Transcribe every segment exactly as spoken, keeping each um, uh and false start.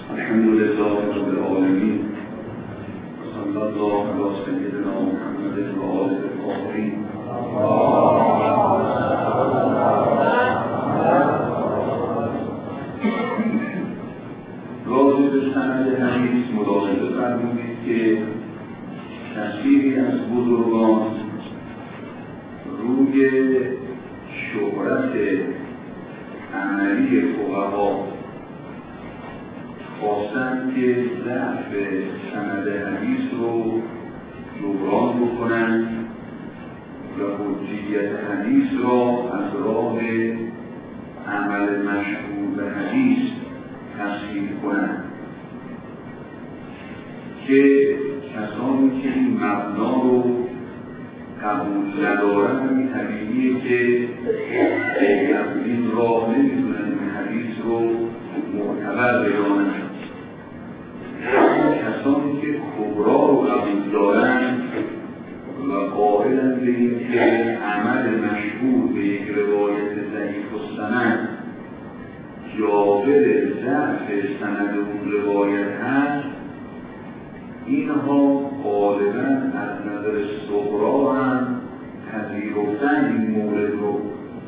الحمد لله رب العالمين صلی الله علی سیدنا محمد و آله الطاهرین. راجع به سند حدیث ملاحظه فرمودید که کثیری از بزرگان روی شهرت عملی فقها خواستند که ضعف سند حدیث رو جبران بکنند و حجیت حدیث را از راه عمل مشهور به حدیث تصحیح کنند که کسانی که این مبنا رو قبول ندارند این طبیعیه که این راه نمیتونن این حدیث رو معتبر بدانند. کسانی که کبرا رو قبول دارند و قائلند به این که عمل مشهور به یک روایت ضعیف السند جابر ضعف سند اون روایت هست، اینها غالبا از نظر صغرا هم پذیرفتن این مورد رو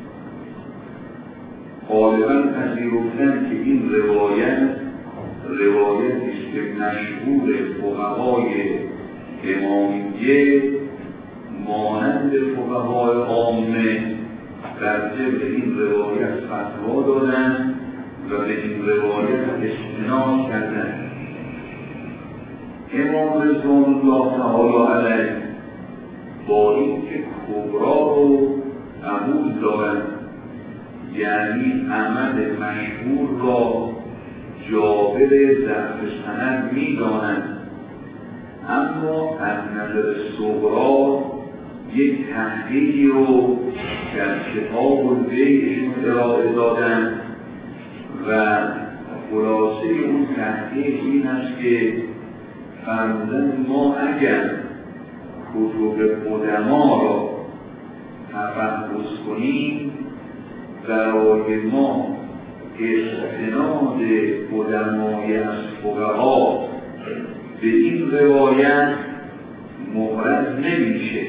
غالبا پذیرفتن که این روایت روایتی است که مشهور فقهای امامیه مانند فقهای عامه در ضمن این روایت فتوا دادند و به این روایت استناد کردند. امام رضوان الله تعالی علیه با این که کبرا رو قبول دارند، یعنی عمل مشهور را جابر ضعف سند می دانند، اما از نظر صغرا یک تحقیقی رو در کتاب البیعشون ارائه دادند و خلاصه اون تحقیق این است که فرمودن ما اگر کتب قدما را تفحص کنیم برای ما استناد قدمای از فقها به این روایت مبرز نمیشه.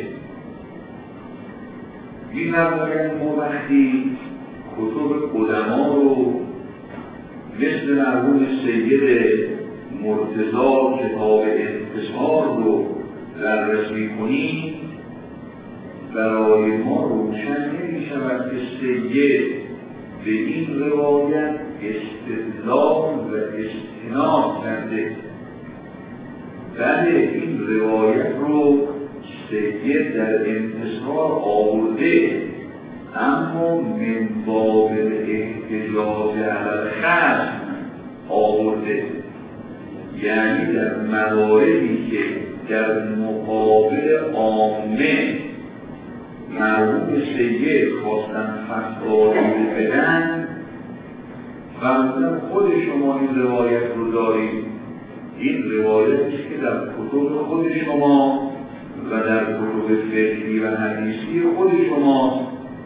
این روایت ما وقتی کتب قدما رو مثل مرحوم سید مرتضی کتاب انتصار رو بررسی کنیم برای ما روشن نمی شود که سید به این روایت استدلال و استناد کرده. بله این روایت رو سید در انتصار آورده، اما من باب احتجاج علی الخصم آورده، یعنی در مواردی که در مقابل عامه مرحوم سید خواستن فتوا بدن فرمودن خود شما این روایت رو دارید، این روایتی که در کتب خود شما و در کتب فقهی و حدیثی خود شما،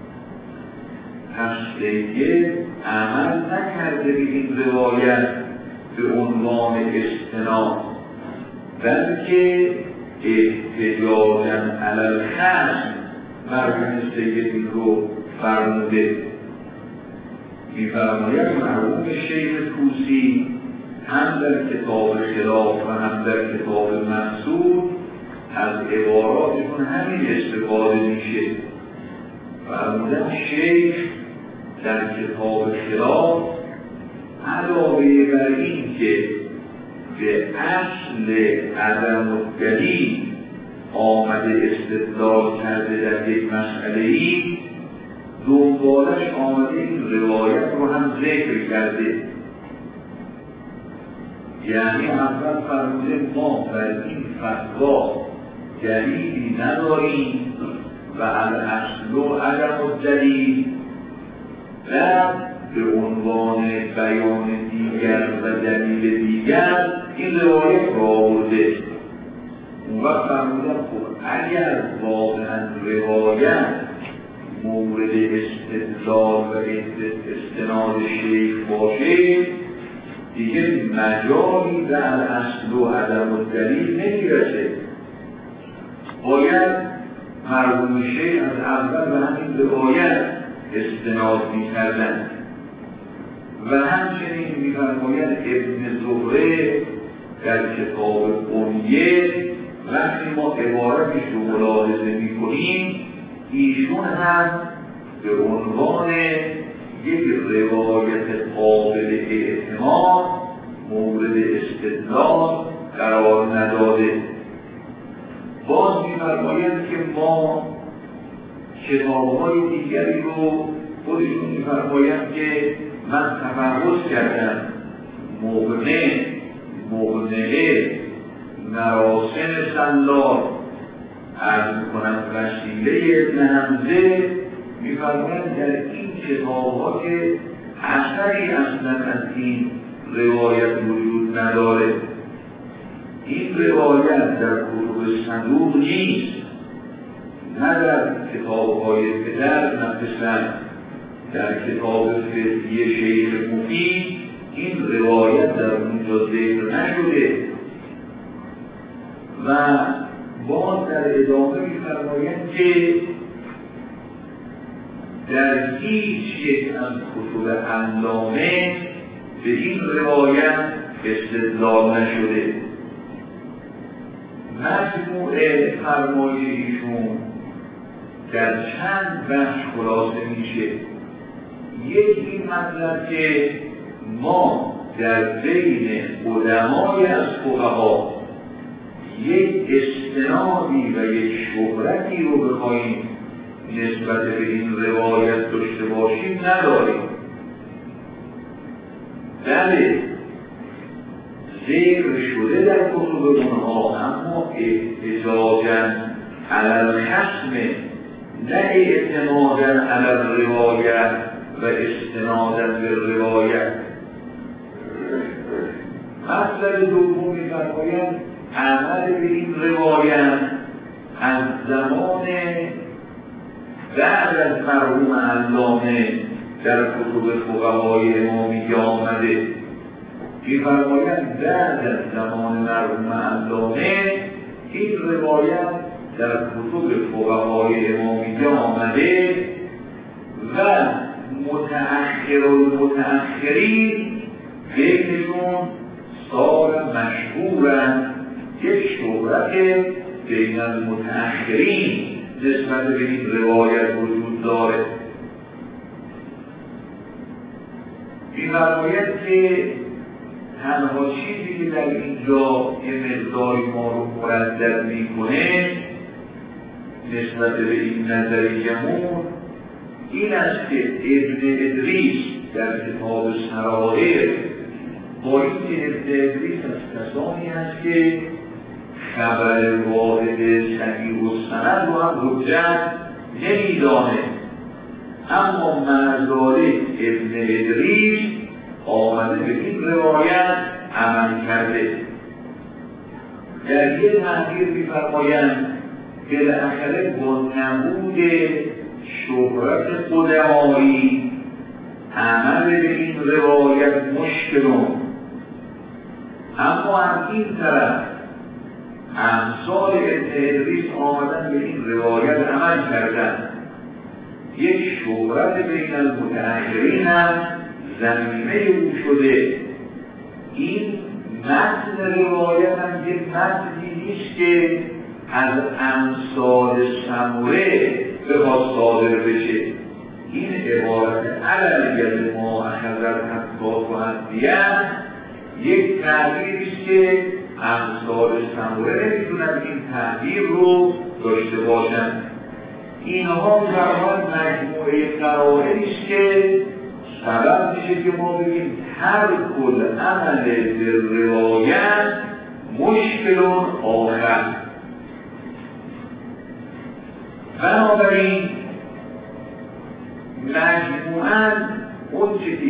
پس سید عمل نکرده به این روایت به عنوان استناد، بلکه احتجاجاً علی الخصم مرحوم سید این رو فرموده. می‌فرماید مرحوم شیخ طوسی هم در کتاب خلاف و هم در کتاب منصور از عباراتشون همین استفاده میشه. فرمودن شیخ در کتاب خلاف علاوه بر این که به اصل عدم الدلیل آمده استدلال کرده در یک مسئله‌ای، دنبالش آمده این روایت رو هم ذکر کرده. یعنی اول فرموده ما بر این فتوا دلیلی نداریم و الاصل عدم الدلیل، بعد به عنوان بیان دیگر و دلیل دیگر این روایت را آورده. اون وقت فرمودن خب اگر واقعا روایت مورد استدلال و استناد شیخ باشه، دیگه مجالی در اصل و عدم الدلیل نمیرسه. باید مرحوم شیخ از اول به همین روایت استناد می‌کردند و همچنین می‌فرماید ابن زهره در کتاب بنیه وقتی ما عبارتش رو ملاحظه می‌کنیم ایشون هم به عنوان یک روایت قابل اعتماد مورد استدلال قرار نداده. باز می‌فرماید که ما کتاب‌های دیگری رو خودشون می‌فرمایند که من تفحص کردم مغنه، مغنه، مراسم سلار، عرض می‌کنم وسیله ابن حمزه، می‌فرمایند در این کتاب‌ها که اثری اصلا از این روایت وجود نداره. این روایت در کتب صدوق نیست، نه در کتاب‌های پدر نه پسر. در کتاب فقهی شیخ مفید این روایت در اونجا ذکر نشده و باز در ادامه می‌فرمایند که در هیچ یک از کتب علامه به این روایت استدلال نشده. مجموع فرمایش ایشون در چند بخش خلاصه میشه. یک این مطلب که ما در بین علمای از فقها یک استنادی و یک شهرتی رو بخواهیم نسبت به این روایت داشته باشیم نداریم. بله ذکر شده در کتب اونها، اما احتجاجاً علی الخصم نه اعتمادا علی الروایت و استنادا به روایت. مطلب دوم می‌فرمایند عمل به این روایت از زمان بعد از مرحوم علامه در کتب فقهای امامیه آمده. می‌فرمایند بعد از زمان مرحوم علامه این روایت در کتب فقهای امامیه آمده و متأخر و متأخرین بینشون صار مشهورن، یک شهرت بین المتأخرین نسبت به این روایت وجود داره. می‌فرماید که تنها چیزی که در اینجا یه مقداری ما رو مردد میکنه نسبت به این نظریه‌مون این است که ابن ادریس در کتاب سرائر با این که ابن ادریس از کسانی است که خبر واحد صحیح و سند رو هم حجت نمیدانه، اما مرداره ابن ادریس آمده به این روایت عمل کرده. در یه تحقیق می‌فرمایند بالاخره با نبود شهرت قدمایی عمل به این روایت مشکلون، اما از این طرف امثال ابن ادریس آمدن به این روایت عمل کردن. یک شهرت بین المتأخرین هم زمینه او شده. این متن روایت هم یک متنی نیست که از امثال سموره بخواد صادر بشه. این عبارت علیت ما اخذت حقات و حدیت یک تعبیری است که امثال سموره نمیتونن این تعبیر رو داشته باشن. اینها برای مجموعه قرائنی است که سبب میشه که ما بگیم هر کل عمل به روایت مشکلون آخر. بنابراین مجموعاً اون چیزی